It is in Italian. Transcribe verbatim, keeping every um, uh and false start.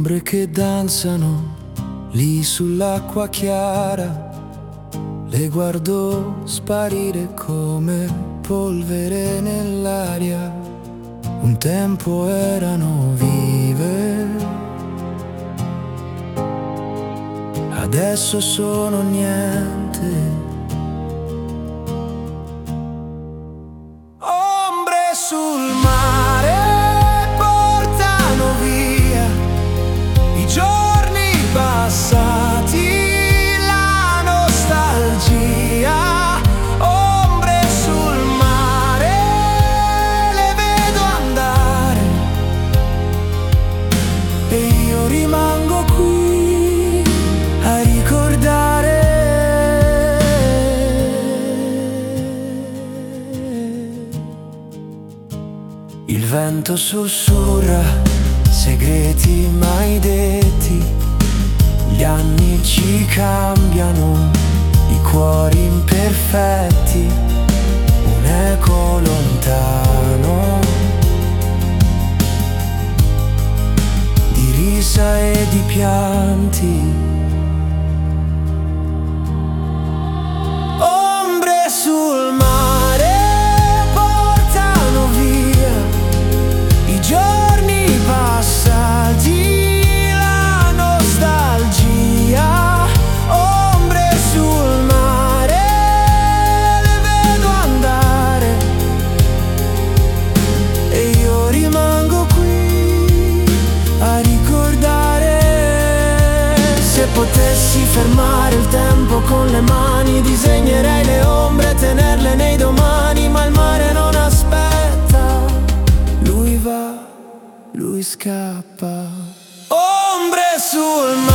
ombre che danzano lì sull'acqua chiara, le guardo sparire come polvere nell'aria. Un tempo erano vive, adesso sono niente. Ombre sul mare portano via i giorni passati, la nostalgia. Ombre sul mare, le vedo andare e io rimango qui a ricordare. Il vento sussurra segreti mai detti, gli anni ci cambiano, i cuori imperfetti, un eco lontano di risa e di pianti. Ombre sul mare portano via i giorni passati, la nostalgia. Ombre sul mare, le vedo andare e io rimango qui a ricordare. Se potessi fermare il tempo con le mani, disegnerei le ombre, tenerle nei domani, ma il mare non aspetta, lui va, lui scappa. Ombre sul mare.